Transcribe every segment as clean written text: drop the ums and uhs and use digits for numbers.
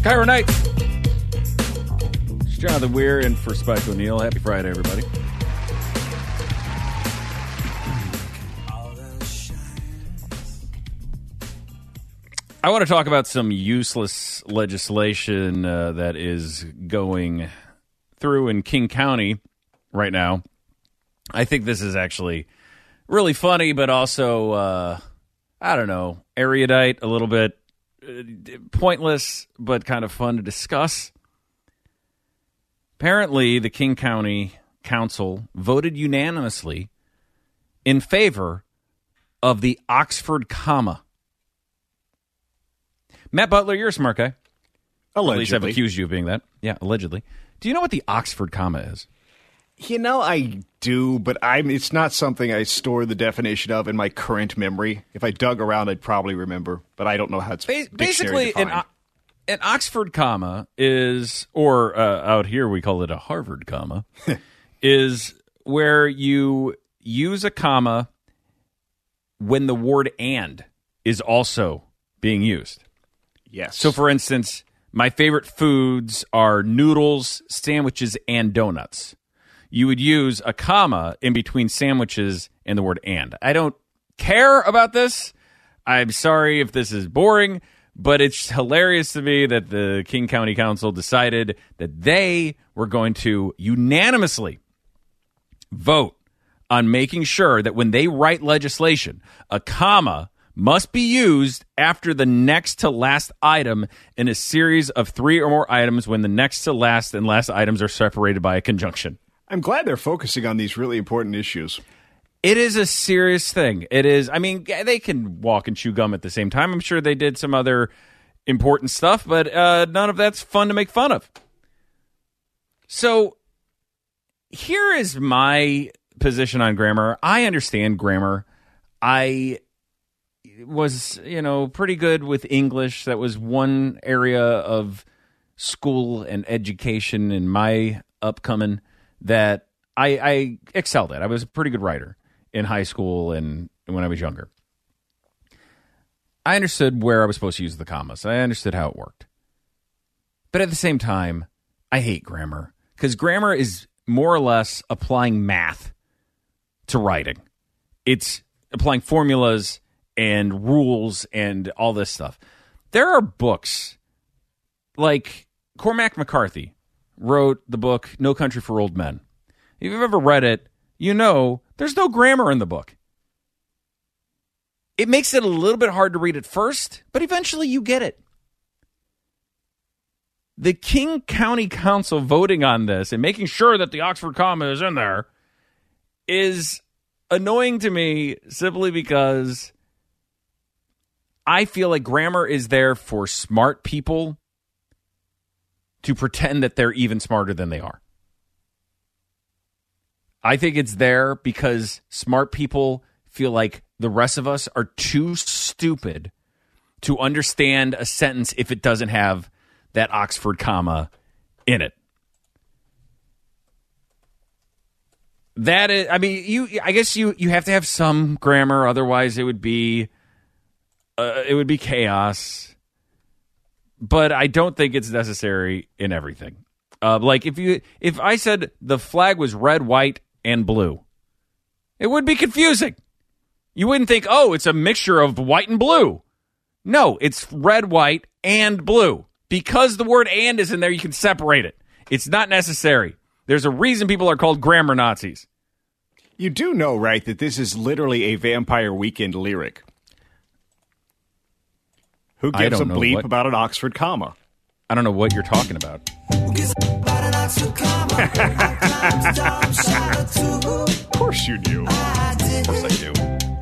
KIRO Night. It's Jonathan Weir in for Spike O'Neill. Happy Friday, everybody. I want to talk about some useless legislation that is going through in King County right now. I think this is actually really funny, but also, I don't know, erudite, a little bit pointless, but kind of fun to discuss. Apparently, the King County Council voted unanimously in favor of the Oxford comma. Matt Butler, you're a smart guy. Allegedly. At least I've accused you of being that. Yeah, allegedly. Do you know what the Oxford comma is? You know, I do, but it's not something I store the definition of in my current memory. If I dug around, I'd probably remember, but I don't know how it's basically defined. An Oxford comma is, or out here we call it a Harvard comma, is where you use a comma when the word and is also being used. Yes. So, for instance, my favorite foods are noodles, sandwiches, and donuts. You would use a comma in between sandwiches and the word and. I don't care about this. I'm sorry if this is boring, but it's hilarious to me that the King County Council decided that they were going to unanimously vote on making sure that when they write legislation, a comma must be used after the next to last item in a series of 3 or more items when the next to last and last items are separated by a conjunction. I'm glad they're focusing on these really important issues. It is a serious thing. It is. I mean, they can walk and chew gum at the same time. I'm sure they did some other important stuff, but none of that's fun to make fun of. So here is my position on grammar. I understand grammar. I was, pretty good with English. That was one area of school and education in my upcoming that I excelled at. I was a pretty good writer in high school and when I was younger. I understood where I was supposed to use the commas. I understood how it worked. But at the same time, I hate grammar because grammar is more or less applying math to writing. It's applying formulas and rules and all this stuff. There are books like Cormac McCarthy wrote the book No Country for Old Men. If you've ever read it, you know there's no grammar in the book. It makes it a little bit hard to read at first, but eventually you get it. The King County Council voting on this and making sure that the Oxford comma is in there is annoying to me simply because I feel like grammar is there for smart people to pretend that they're even smarter than they are. I think it's there because smart people feel like the rest of us are too stupid to understand a sentence if it doesn't have that Oxford comma in it. That is, I mean, I guess you have to have some grammar, otherwise it would be chaos. But I don't think it's necessary in everything. Like if I said the flag was red, white, and blue, it would be confusing. You wouldn't think, oh, it's a mixture of white and blue. No, it's red, white, and blue. Because the word and is in there, you can separate it. It's not necessary. There's a reason people are called grammar Nazis. You do know, right, that this is literally a Vampire Weekend lyric. Who gives a bleep about an Oxford comma? I don't know what you're talking about. Of course you do. Of course I do.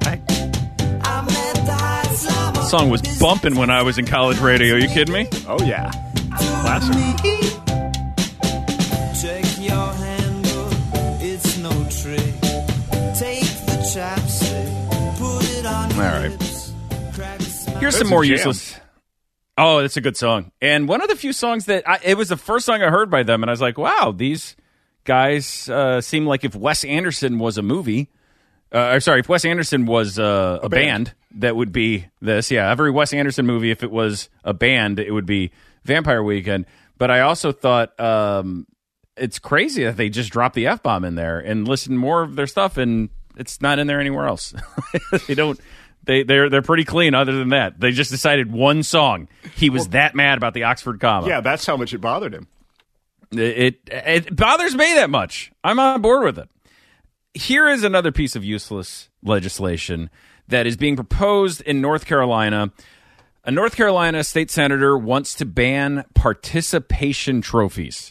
The song was bumping when I was in college radio. Are you kidding me? Oh, yeah. Classic. Check your handle, it's no trick. Take the chapstick, put it on all right. Here's some more useless. Oh, that's a good song. And one of the few songs that it was the first song I heard by them, and I was like, wow, these guys seem like if Wes Anderson was a movie. If Wes Anderson was a band, that would be this. Yeah, every Wes Anderson movie, if it was a band, it would be Vampire Weekend. But I also thought it's crazy that they just dropped the F-bomb in there and listened more of their stuff, and it's not in there anywhere else. They don't. They're pretty clean. Other than that, they just decided one song. He was that mad about the Oxford comma. Yeah, that's how much it bothered him. It bothers me that much. I'm on board with it. Here is another piece of useless legislation that is being proposed in North Carolina. A North Carolina state senator wants to ban participation trophies.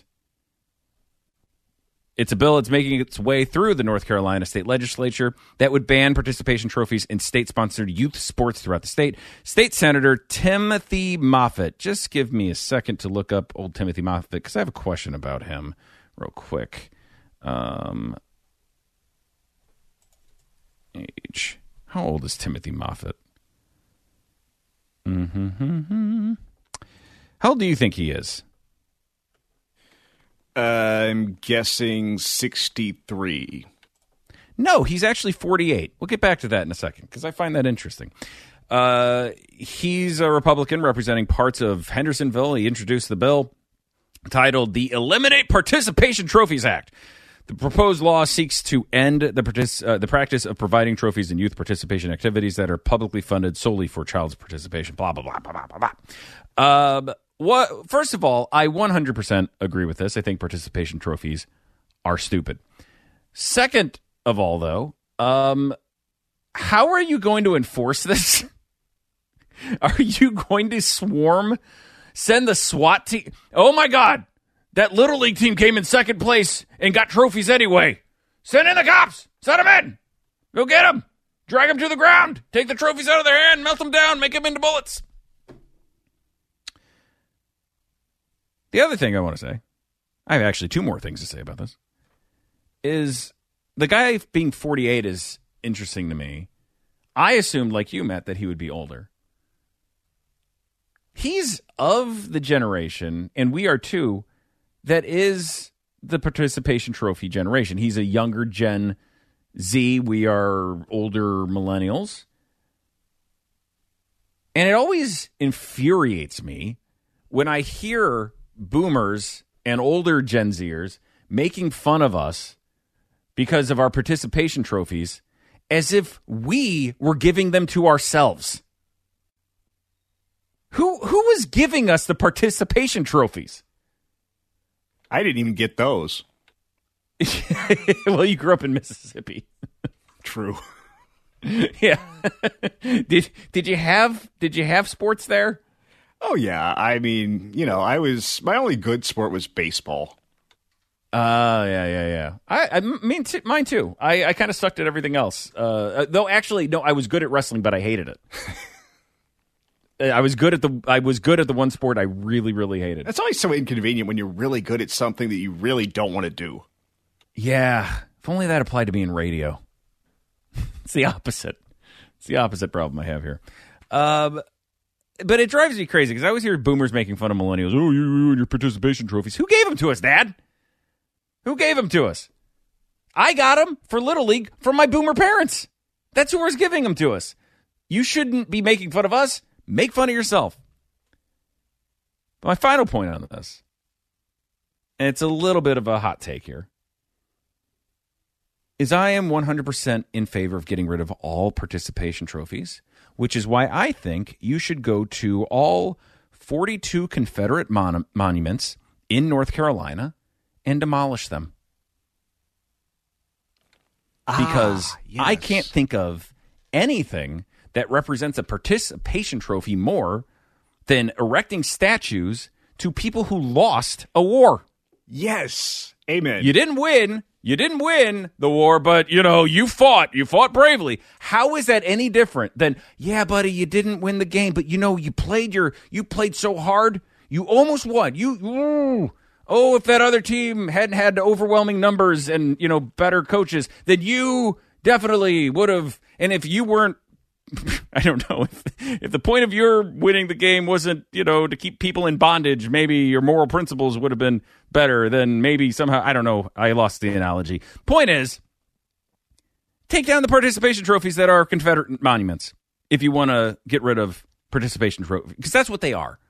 It's a bill that's making its way through the North Carolina state legislature that would ban participation trophies in state-sponsored youth sports throughout the state. State Senator Timothy Moffitt. Just give me a second to look up old Timothy Moffitt because I have a question about him real quick. Age. How old is Timothy Moffitt? How old do you think he is? I'm guessing 63. No, he's actually 48. We'll get back to that in a second because I find that interesting. He's a Republican representing parts of Hendersonville. He introduced the bill titled the Eliminate Participation Trophies Act. The proposed law seeks to end the practice of providing trophies in youth participation activities that are publicly funded solely for child's participation. Blah, blah, blah, blah, blah, blah. First of all, I 100% agree with this. I think participation trophies are stupid. Second of all, though, how are you going to enforce this? Are you going to send the SWAT team? Oh, my God. That Little League team came in second place and got trophies anyway. Send in the cops. Send them in. Go get them. Drag them to the ground. Take the trophies out of their hand. Melt them down. Make them into bullets. The other thing I want to say, I have actually two more things to say about this, is the guy being 48 is interesting to me. I assumed, like you, Matt, that he would be older. He's of the generation, and we are too, that is the participation trophy generation. He's a younger Gen Z. We are older millennials. And it always infuriates me when I hear boomers and older Gen Zers making fun of us because of our participation trophies as if we were giving them to ourselves. Who was giving us the participation trophies? I didn't even get those. Well, you grew up in Mississippi. True. Yeah. Did you have sports there? Oh, yeah. I mean, my only good sport was baseball. Yeah. Mine too. I kind of sucked at everything else. Though, actually, no, I was good at wrestling, but I hated it. I was good at the one sport I really, really hated. It's always so inconvenient when you're really good at something that you really don't want to do. Yeah. If only that applied to me in radio. It's the opposite. It's the opposite problem I have here. But it drives me crazy because I always hear boomers making fun of millennials. Oh, you and your participation trophies. Who gave them to us, Dad? Who gave them to us? I got them for Little League from my boomer parents. That's who was giving them to us. You shouldn't be making fun of us. Make fun of yourself. But my final point on this, and it's a little bit of a hot take here, is I am 100% in favor of getting rid of all participation trophies, which is why I think you should go to all 42 Confederate monuments in North Carolina and demolish them. Because yes. I can't think of anything that represents a participation trophy more than erecting statues to people who lost a war. Yes. Amen. You didn't win the war, but, you fought bravely. How is that any different than, yeah, buddy, you didn't win the game, but, you played so hard, you almost won. If that other team hadn't had overwhelming numbers and, better coaches, then you definitely would have, and if you weren't, I don't know, if the point of your winning the game wasn't, to keep people in bondage, maybe your moral principles would have been better, then maybe somehow, I don't know, I lost the analogy. Point is, take down the participation trophies that are Confederate monuments if you want to get rid of participation trophies, because that's what they are.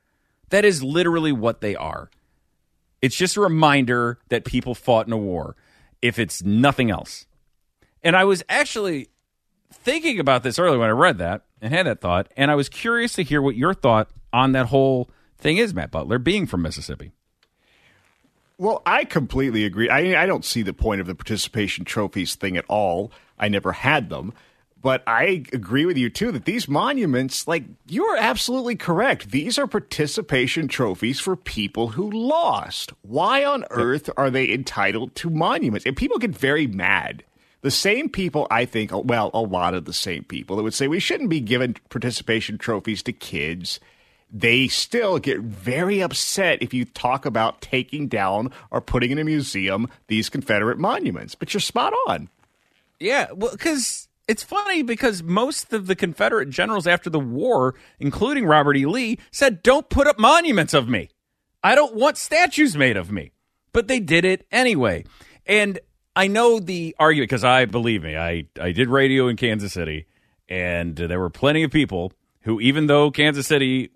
That is literally what they are. It's just a reminder that people fought in a war, if it's nothing else. And I was actually thinking about this earlier when I read that and had that thought, and I was curious to hear what your thought on that whole thing is, Matt Butler, being from Mississippi. Well, I completely agree. I don't see the point of the participation trophies thing at all. I never had them. But I agree with you, too, that these monuments, like, you are absolutely correct. These are participation trophies for people who lost. Why on earth are they entitled to monuments? And people get very mad. The same people, I think, well, a lot of the same people that would say we shouldn't be giving participation trophies to kids. They still get very upset if you talk about taking down or putting in a museum these Confederate monuments. But you're spot on. Yeah, well, because it's funny because most of the Confederate generals after the war, including Robert E. Lee, said, don't put up monuments of me. I don't want statues made of me. But they did it anyway. And I know the argument because believe me, I did radio in Kansas City, and there were plenty of people who, even though Kansas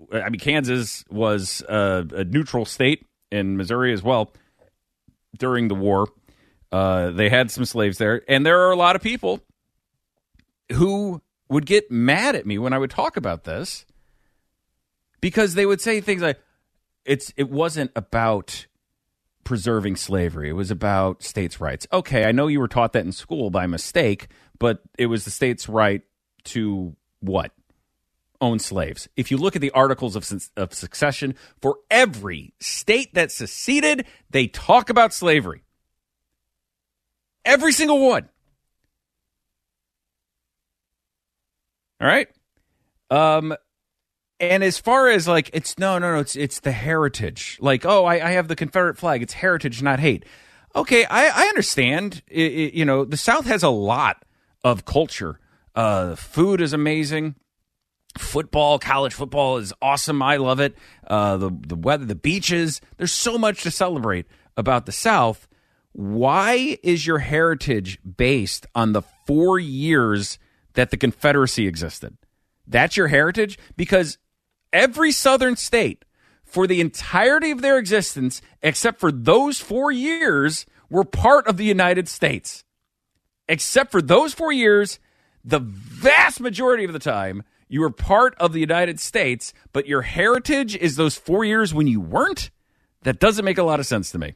was a neutral state, in Missouri as well, during the war, they had some slaves there. And there are a lot of people who would get mad at me when I would talk about this because they would say things like, it wasn't about preserving slavery. It was about states' rights. Okay, I know you were taught that in school by mistake, but it was the state's right to what? Own slaves. If you look at the Articles of Succession, for every state that seceded, they talk about slavery. Every single one. All right? And as far as like, it's the heritage. Like, oh, I have the Confederate flag. It's heritage, not hate. Okay, I understand. The South has a lot of culture. Food is amazing. Football, college football is awesome. I love it. The weather, the beaches. There's so much to celebrate about the South. Why is your heritage based on the 4 years that the Confederacy existed? That's your heritage? Because every Southern state, for the entirety of their existence, except for those 4 years, were part of the United States. Except for those 4 years, the vast majority of the time, you were part of the United States, but your heritage is those 4 years when you weren't? That doesn't make a lot of sense to me.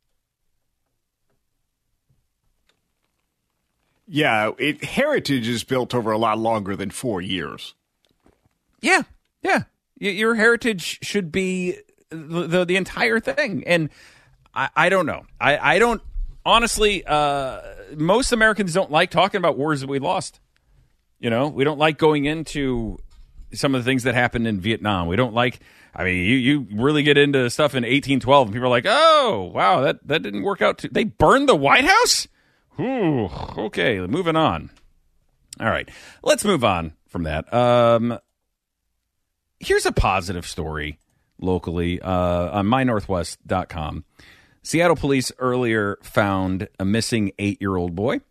Yeah, heritage is built over a lot longer than 4 years. Yeah. Your heritage should be the entire thing. And I don't know. I don't, honestly, most Americans don't like talking about wars that we lost. We don't like going into some of the things that happened in Vietnam. We don't like, you really get into stuff in 1812 and people are like, oh, wow, that didn't work out. They burned the White House? Ooh, okay, moving on. All right, let's move on from that. Here's a positive story locally on mynorthwest.com. Seattle police earlier found a missing 8-year-old boy.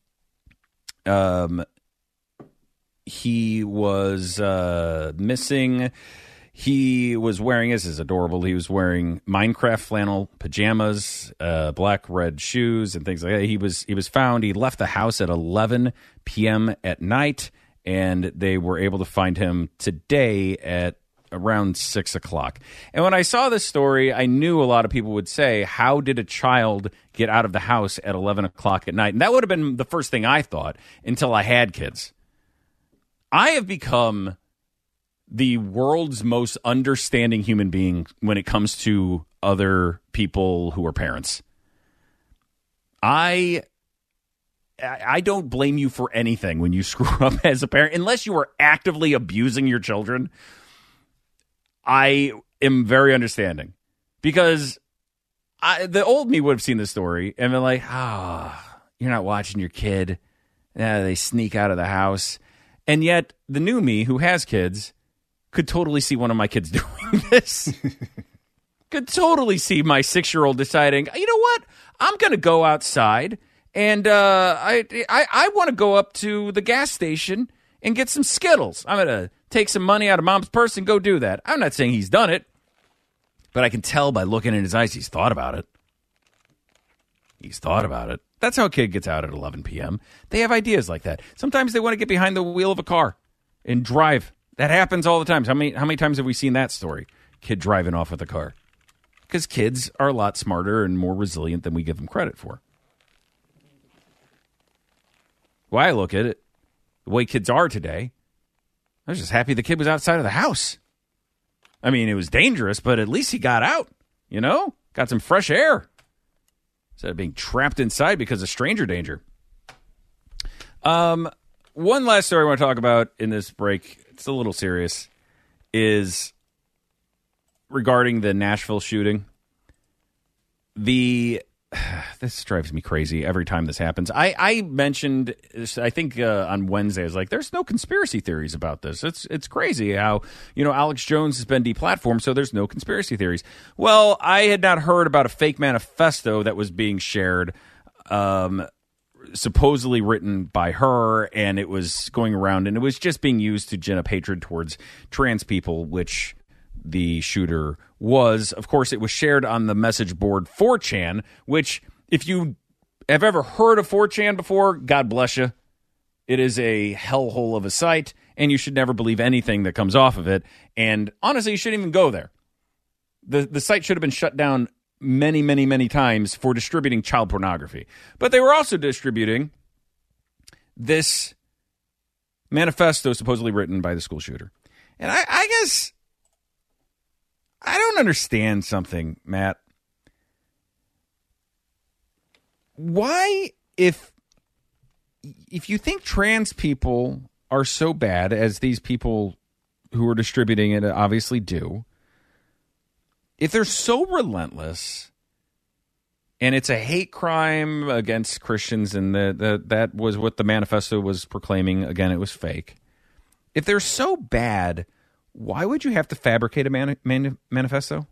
He was missing. He was wearing, this is adorable, he was wearing Minecraft flannel pajamas, black, red shoes, and things like that. He was found. He left the house at 11 p.m. at night, and they were able to find him today at around 6 o'clock. And when I saw this story, I knew a lot of people would say, how did a child get out of the house at 11 o'clock at night? And that would have been the first thing I thought until I had kids. I have become the world's most understanding human being when it comes to other people who are parents. I don't blame you for anything when you screw up as a parent, unless you are actively abusing your children. I am very understanding because the old me would have seen this story and been like, you're not watching your kid. They sneak out of the house. And yet the new me who has kids could totally see one of my kids doing this. Could totally see my 6-year-old deciding, you know what? I'm going to go outside and I want to go up to the gas station and get some Skittles. I'm going to take some money out of mom's purse and go do that. I'm not saying he's done it, But I can tell by looking in his eyes, he's thought about it. He's thought about it. That's how a kid gets out at 11 p.m. They have ideas like that. Sometimes they want to get behind the wheel of a car and drive. That happens all the time. How many times have we seen that story? Kid driving off with a car. Because kids are a lot smarter and more resilient than we give them credit for. Well, I look at it, the way kids are today, I was just happy the kid was outside of the house. I mean, it was dangerous, but at least he got out, got some fresh air instead of being trapped inside because of stranger danger. One last story I want to talk about in this break, it's a little serious, is regarding the Nashville shooting. This drives me crazy every time this happens. I mentioned, I think on Wednesday, I was like, there's no conspiracy theories about this. It's crazy how, Alex Jones has been deplatformed, so there's no conspiracy theories. Well, I had not heard about a fake manifesto that was being shared, supposedly written by her, and it was going around, and it was just being used to gin up hatred towards trans people, which the shooter was. Of course, it was shared on the message board 4chan, which, if you have ever heard of 4chan before, God bless you. It is a hellhole of a site, and you should never believe anything that comes off of it. And honestly, you shouldn't even go there. The site should have been shut down many, many, many times for distributing child pornography. But they were also distributing this manifesto supposedly written by the school shooter. And I guess I don't understand something, Matt. Why, if you think trans people are so bad, as these people who are distributing it obviously do, if they're so relentless, and it's a hate crime against Christians, and that was what the manifesto was proclaiming, again, it was fake. If they're so bad, why would you have to fabricate a manifesto?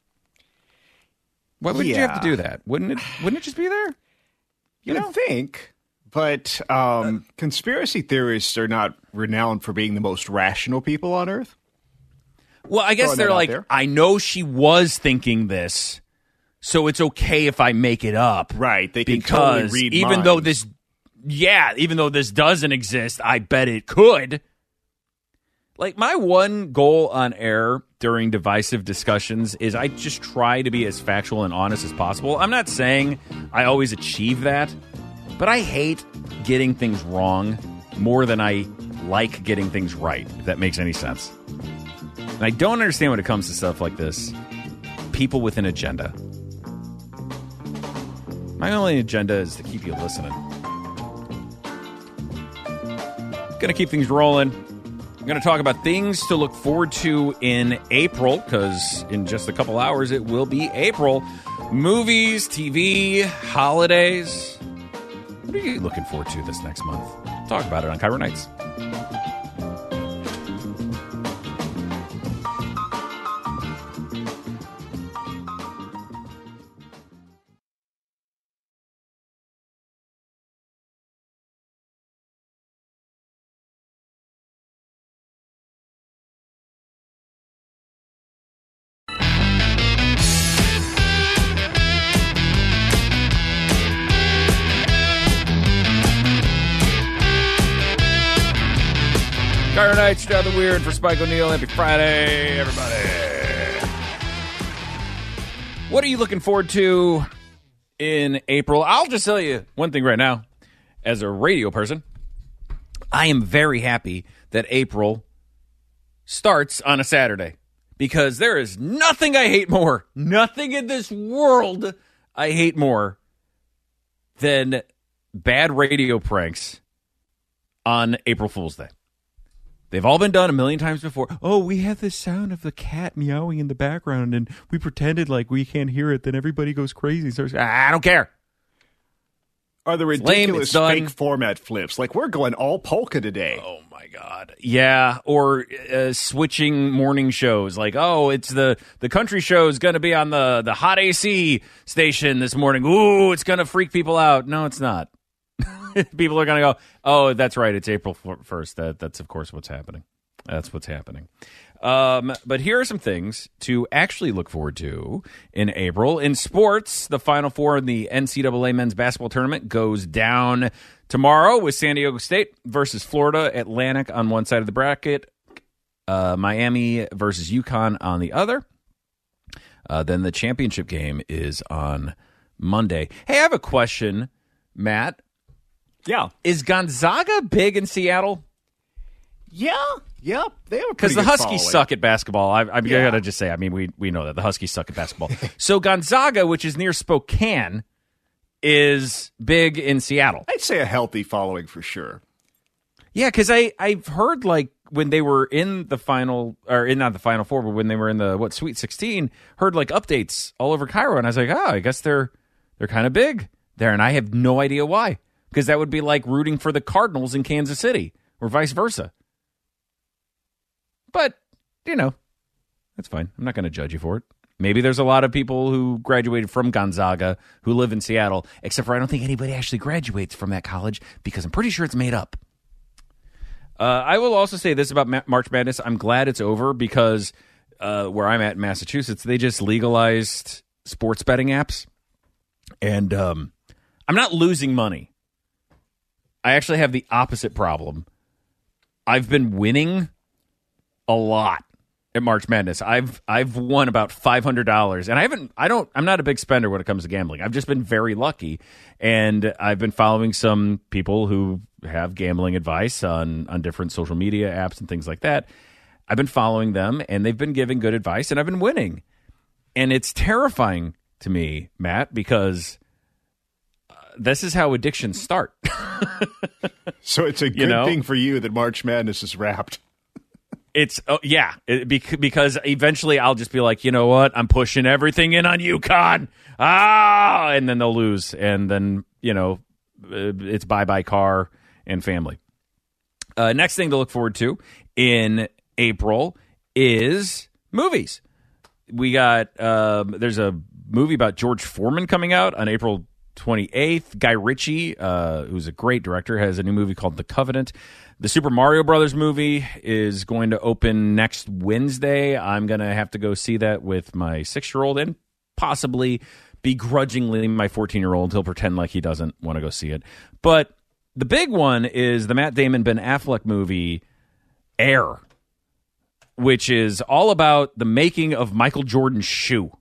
Why would you have to do that? Wouldn't it just be there? You'd think, but conspiracy theorists are not renowned for being the most rational people on Earth. Well, I guess they're like, I know she was thinking this, so it's okay if I make it up. Right. They can totally read even minds. Even though this doesn't exist, I bet it could. Like, my one goal on air during divisive discussions is I just try to be as factual and honest as possible. I'm not saying I always achieve that, but I hate getting things wrong more than I like getting things right, if that makes any sense. And I don't understand when it comes to stuff like this. People with an agenda. My only agenda is to keep you listening. Gonna keep things rolling. I'm going to talk about things to look forward to in April, because in just a couple hours it will be April. Movies, TV, holidays. What are you looking forward to this next month? Talk about it on KIRO Nights. KIRO Nights, Down the Weird for Spike O'Neill. Happy Friday, everybody. What are you looking forward to in April? I'll just tell you one thing right now. As a radio person, I am very happy that April starts on a Saturday, because there is nothing I hate more, nothing in this world I hate more than bad radio pranks on April Fool's Day. They've all been done a million times before. Oh, we have this sound of the cat meowing in the background, and we pretended like we can't hear it. Then everybody goes crazy. So I don't care. Are the ridiculous fake format flips? Like, we're going all polka today. Oh, my God. Yeah, or switching morning shows. Like, oh, it's the country show is going to be on the hot AC station this morning. Ooh, it's going to freak people out. No, it's not. People are going to go, oh, that's right, it's April 1st. That's, of course, what's happening. That's what's happening. But here are some things to actually look forward to in April. In sports, the Final Four in the NCAA men's basketball tournament goes down tomorrow with San Diego State versus Florida Atlantic on one side of the bracket, Miami versus UConn on the other. Then the championship game is on Monday. Hey, I have a question, Matt. Yeah. Is Gonzaga big in Seattle? Yeah. They have a because pretty the good Huskies following. suck at basketball. I Yeah. gotta just say, I mean, we know that the Huskies suck at basketball. So Gonzaga, which is near Spokane, is big in Seattle. I'd say a healthy following for sure. Yeah, because I've heard like when they were in the final, or in not the Final Four, but when they were in the Sweet 16, heard like updates all over Cairo, and I was like, I guess they're kind of big there, and I have no idea why. Because that would be like rooting for the Cardinals in Kansas City, or vice versa. But, that's fine. I'm not going to judge you for it. Maybe there's a lot of people who graduated from Gonzaga who live in Seattle, except for I don't think anybody actually graduates from that college because I'm pretty sure it's made up. I will also say this about March Madness. I'm glad it's over because where I'm at in Massachusetts, they just legalized sports betting apps. And I'm not losing money. I actually have the opposite problem. I've been winning a lot at March Madness. I've won about $500, and I'm not a big spender when it comes to gambling. I've just been very lucky, and I've been following some people who have gambling advice on different social media apps and things like that. I've been following them, and they've been giving good advice, and I've been winning. And it's terrifying to me, Matt, because this is how addictions start. So it's a good thing for you that March Madness is wrapped. It's because eventually I'll just be like, you know what? I'm pushing everything in on UConn. And then they'll lose. And then, it's bye-bye car and family. Next thing to look forward to in April is movies. We got, there's a movie about George Foreman coming out on April 28th. Guy Ritchie, who's a great director, has a new movie called The Covenant. The Super Mario Brothers movie is going to open next Wednesday. I'm going to have to go see that with my 6-year-old and possibly begrudgingly my 14-year-old. He'll pretend like he doesn't want to go see it. But the big one is the Matt Damon, Ben Affleck movie, Air, which is all about the making of Michael Jordan's shoe.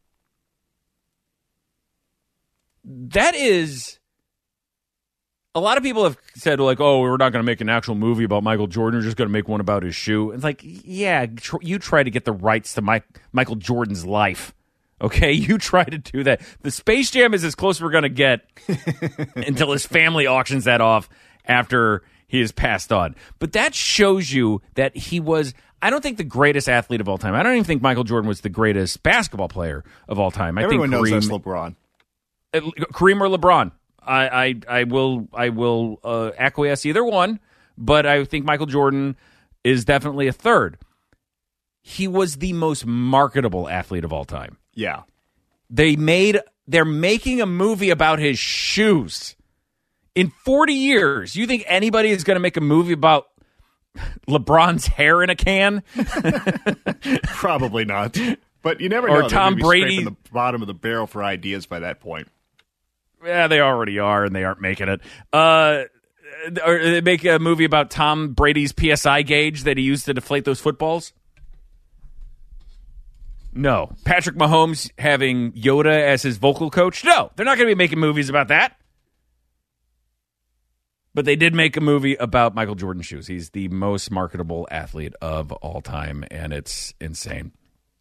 That is... A lot of people have said, like, oh, we're not going to make an actual movie about Michael Jordan. We're just going to make one about his shoe. It's like, yeah, you try to get the rights to Michael Jordan's life. Okay? You try to do that. The Space Jam is as close as we're going to get until his family auctions that off after he has passed on. But that shows you that he was, I don't think the greatest athlete of all time. I don't even think Michael Jordan was the greatest basketball player of all time. Everyone think knows that's LeBron. Kareem or LeBron. I will acquiesce either one, but I think Michael Jordan is definitely a third. He was the most marketable athlete of all time. Yeah. They're making a movie about his shoes. In 40 years, you think anybody is going to make a movie about LeBron's hair in a can? Probably not. But you never know. Or Tom Brady. The bottom of the barrel for ideas by that point. Yeah, they already are, and they aren't making it. Or they make a movie about Tom Brady's PSI gauge that he used to deflate those footballs. No. Patrick Mahomes having Yoda as his vocal coach? No, they're not going to be making movies about that. But they did make a movie about Michael Jordan's shoes. He's the most marketable athlete of all time, and it's insane.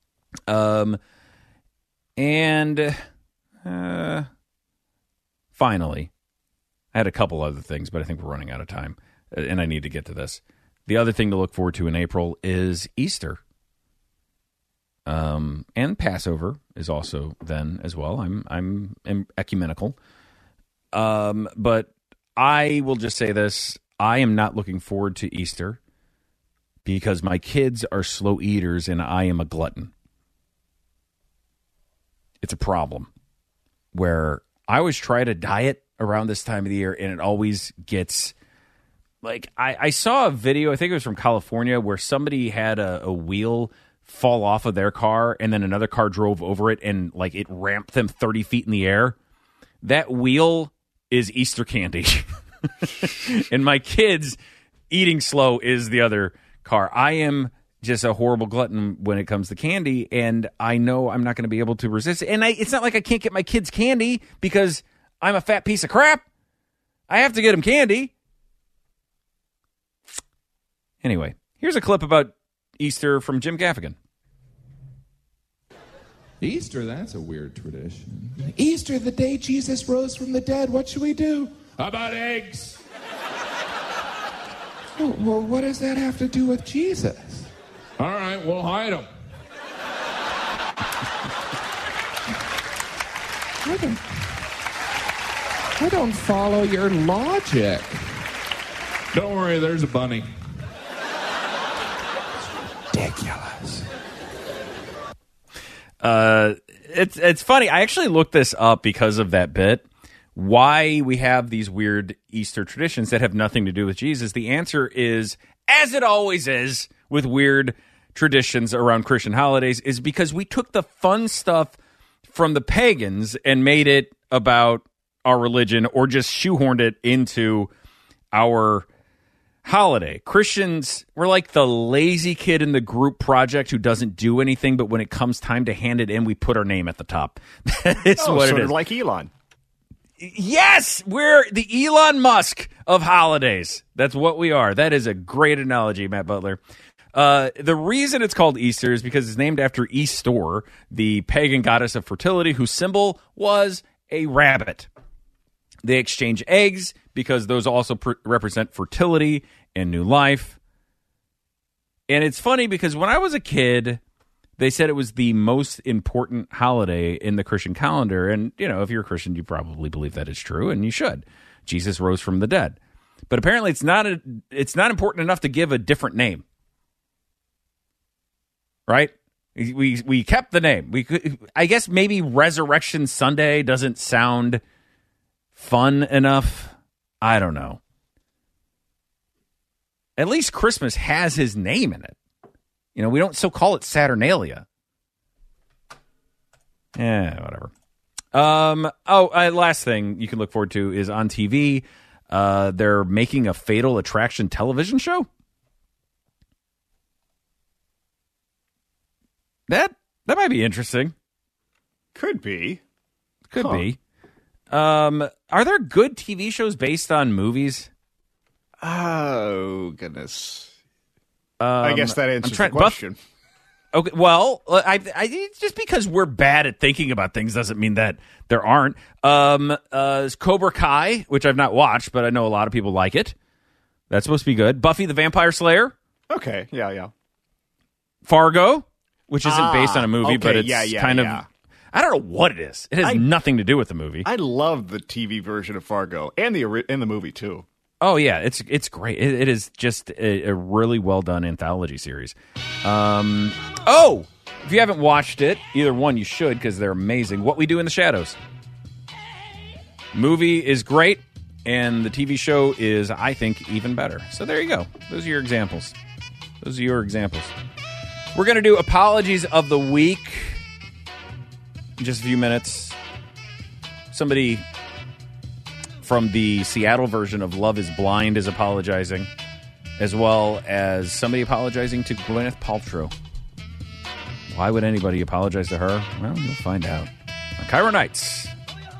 Finally, I had a couple other things, but I think we're running out of time, and I need to get to this. The other thing to look forward to in April is Easter. And Passover is also then as well. I'm ecumenical. But I will just say this. I am not looking forward to Easter because my kids are slow eaters and I am a glutton. It's a problem where I always try to diet around this time of the year and it always gets like I saw a video, I think it was from California, where somebody had a wheel fall off of their car and then another car drove over it and like it ramped them 30 feet in the air. That wheel is Easter candy. And my kids eating slow is the other car. I am just a horrible glutton when it comes to candy, and I know I'm not going to be able to resist it. And it's not like I can't get my kids candy because I'm a fat piece of crap. I have to get them candy. Anyway, here's a clip about Easter from Jim Gaffigan. Easter, that's a weird tradition. Easter, the day Jesus rose from the dead, what should we do? How about eggs? Well, what does that have to do with Jesus? All right, we'll hide them. I don't follow your logic. Don't worry, there's a bunny. Ridiculous. It's funny. I actually looked this up because of that bit. Why we have these weird Easter traditions that have nothing to do with Jesus. The answer is, as it always is with weird traditions around Christian holidays, is because we took the fun stuff from the pagans and made it about our religion, or just shoehorned it into our holiday. Christians, we're like the lazy kid in the group project who doesn't do anything, but when it comes time to hand it in, we put our name at the top. That's what it is. Like Elon. Yes, we're the Elon Musk of holidays. That's what we are. That is a great analogy, Matt Butler. The reason it's called Easter is because it's named after Eastor, the pagan goddess of fertility, whose symbol was a rabbit. They exchange eggs because those also represent fertility and new life. And it's funny because when I was a kid, they said it was the most important holiday in the Christian calendar. And, you know, if you're a Christian, you probably believe that is true, and you should. Jesus rose from the dead. But apparently it's not important enough to give a different name. Right? We kept the name. I guess maybe Resurrection Sunday doesn't sound fun enough. I don't know. At least Christmas has his name in it. You know, we don't so call it Saturnalia. Whatever. Last thing you can look forward to is on TV. They're making a Fatal Attraction television show. That might be interesting. Could be. Could be. Are there good TV shows based on movies? Oh, goodness. I guess that answers the question. Okay, well, I just because we're bad at thinking about things doesn't mean that there aren't. Cobra Kai, which I've not watched, but I know a lot of people like it. That's supposed to be good. Buffy the Vampire Slayer. Okay, yeah. Fargo, which isn't based on a movie, okay, but it's kind of... I don't know what it is. It has nothing to do with the movie. I love the TV version of Fargo and the movie too. Oh yeah, it's great. It is just a really well done anthology series. If you haven't watched it, either one you should because they're amazing. What We Do in the Shadows. Movie is great, and the TV show is, I think, even better. So there you go. Those are your examples. We're going to do Apologies of the Week in just a few minutes. Somebody from the Seattle version of Love is Blind is apologizing, as well as somebody apologizing to Gwyneth Paltrow. Why would anybody apologize to her? Well, you'll find out. On Cairo Nights.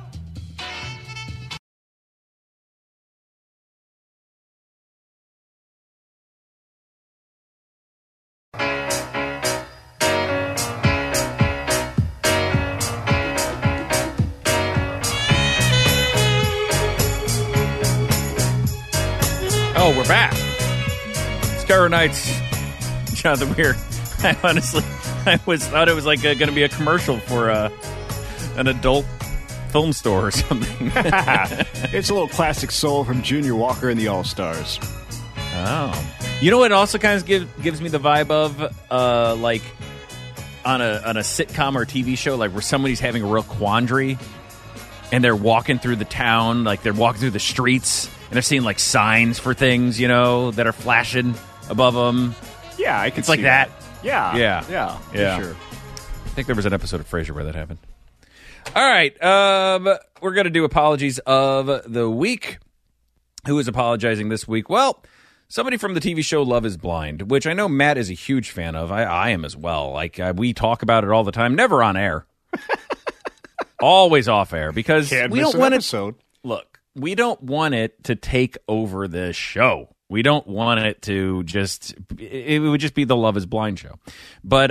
Oh, we're back. It's Cairo Nights. Jonathan Weir. I honestly, thought it was like going to be a commercial for an adult film store or something. It's a little classic soul from Junior Walker and the All-Stars. Oh. You know what also kind of gives me the vibe of like on a sitcom or TV show, like where somebody's having a real quandary and they're walking through the town, like they're walking through the streets and they're seeing like signs for things, you know, that are flashing above them. Yeah, I can It's like see that. Yeah. Yeah. Yeah. Yeah. For sure. I think there was an episode of Frasier where that happened. All right. We're going to do apologies of the week. Who is apologizing this week? Well, somebody from the TV show Love is Blind, which I know Matt is a huge fan of. I am as well. Like, we talk about it all the time, never on air. Always off air, because Can't we miss don't an want episode. Look, we don't want it to take over the show. We don't want it to just, it would just be the Love is Blind show. But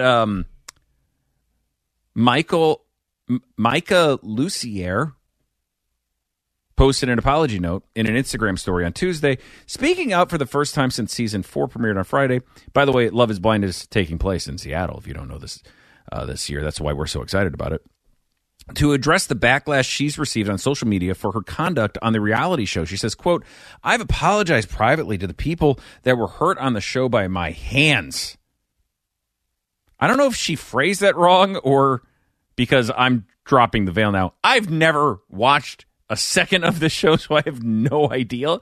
Micah Lucier posted an apology note in an Instagram story on Tuesday, speaking out for the first time since season 4 premiered on Friday. By the way, Love is Blind is taking place in Seattle, if you don't know this year. That's why we're so excited about it. To address the backlash she's received on social media for her conduct on the reality show, she says, quote, "I've apologized privately to the people that were hurt on the show by my hands." I don't know if she phrased that wrong or because I'm dropping the veil now. I've never watched a second of the show, so I have no idea.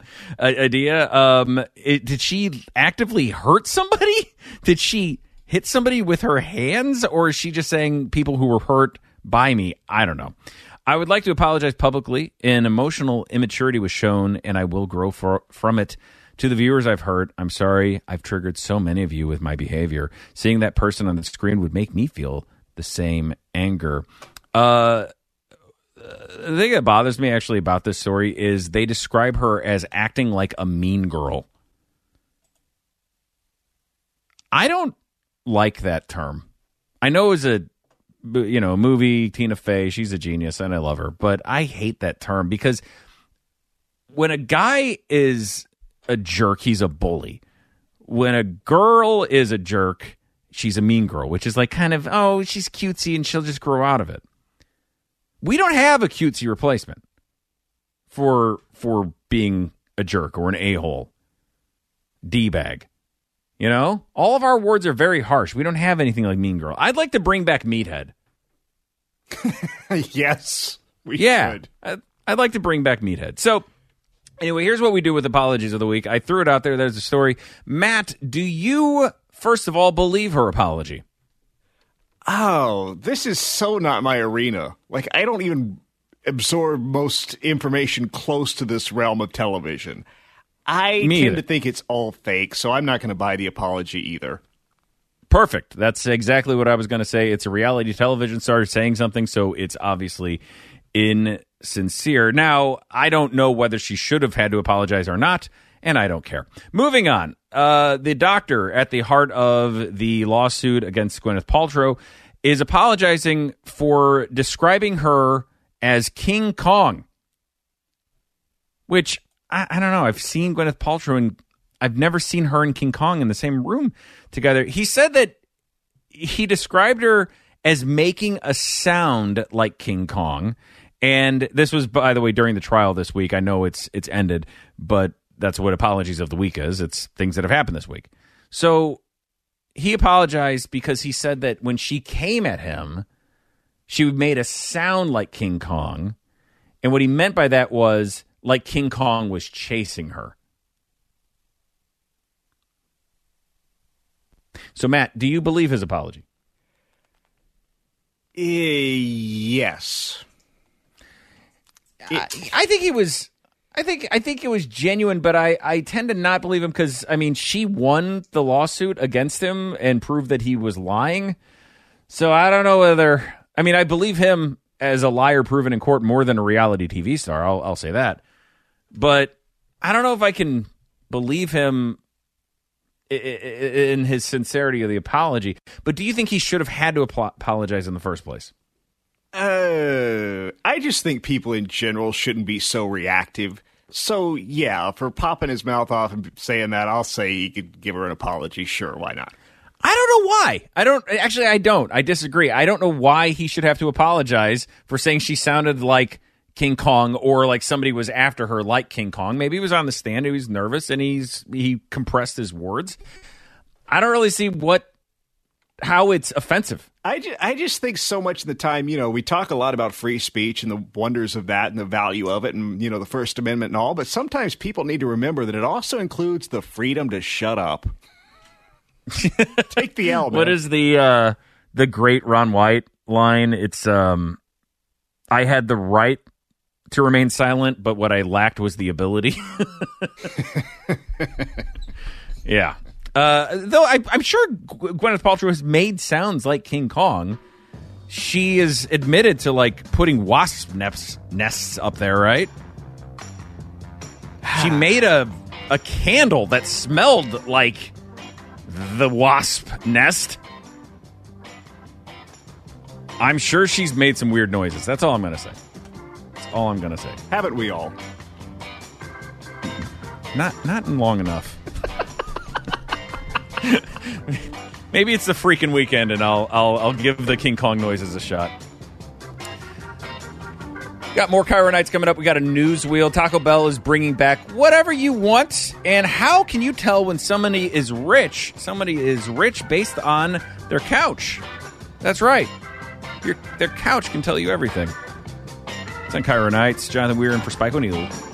Did she actively hurt somebody? Did she hit somebody with her hands? Or is she just saying people who were hurt by me? I don't know. I would like to apologize publicly. An emotional immaturity was shown, and I will grow from it. To the viewers I've hurt, I'm sorry I've triggered so many of you with my behavior. Seeing that person on the screen would make me feel the same anger. The thing that bothers me actually about this story is they describe her as acting like a mean girl. I don't like that term. I know it's a movie, Tina Fey, she's a genius and I love her, but I hate that term because when a guy is a jerk, he's a bully. When a girl is a jerk, she's a mean girl, which is like kind of, oh, she's cutesy and she'll just grow out of it. We don't have a cutesy replacement for being a jerk or an a-hole, D-bag. You know? All of our words are very harsh. We don't have anything like mean girl. I'd like to bring back meathead. Yes, we should. I'd like to bring back meathead. So, anyway, here's what we do with apologies of the week. I threw it out there. There's a story. Matt, do you, first of all, believe her apology? Oh, this is so not my arena. Like, I don't even absorb most information close to this realm of television. I tend to think it's all fake, so I'm not going to buy the apology either. Perfect. That's exactly what I was going to say. It's a reality television star saying something, so it's obviously insincere. Now, I don't know whether she should have had to apologize or not, and I don't care. Moving on. The doctor at the heart of the lawsuit against Gwyneth Paltrow is apologizing for describing her as King Kong, which, I don't know. I've seen Gwyneth Paltrow, and I've never seen her and King Kong in the same room together. He said that he described her as making a sound like King Kong, and this was, by the way, during the trial this week. I know it's ended, but that's what apologies of the week is. It's things that have happened this week. So he apologized because he said that when she came at him, she made a sound like King Kong. And what he meant by that was like King Kong was chasing her. So, Matt, do you believe his apology? Yes. I think he was... I think it was genuine, but I tend to not believe him because, I mean, she won the lawsuit against him and proved that he was lying. So I don't know whether... I mean, I believe him as a liar proven in court more than a reality TV star. I'll say that. But I don't know if I can believe him in his sincerity of the apology. But do you think he should have had to apologize in the first place? I just think people in general shouldn't be so reactive. So, yeah, for popping his mouth off and saying that, I'll say he could give her an apology. Sure, why not? I don't know why. I don't. I disagree. I don't know why he should have to apologize for saying she sounded like King Kong or like somebody was after her like King Kong. Maybe he was on the stand, he was nervous, and he compressed his words. I don't really see how it's offensive. I just think so much of the time, we talk a lot about free speech and the wonders of that and the value of it and, the First Amendment and all, but sometimes people need to remember that it also includes the freedom to shut up. Take the L, man. What is the great Ron White line? It's, I had the right to remain silent, but what I lacked was the ability. Yeah. Though I'm sure Gwyneth Paltrow has made sounds like King Kong. She is admitted to putting wasp nests up there, right? She made a candle that smelled like the wasp nest. I'm sure she's made some weird noises. That's all I'm going to say. That's all I'm going to say. Haven't we all? Not in long enough. Maybe it's the freaking weekend, and I'll give the King Kong noises a shot. Got more Cairo Nights coming up. We got a news wheel. Taco Bell is bringing back whatever you want. And how can you tell when somebody is rich? Somebody is rich based on their couch. That's right. Their couch can tell you everything. It's on Cairo Nights. Jonathan Weir in for Spike O'Neill.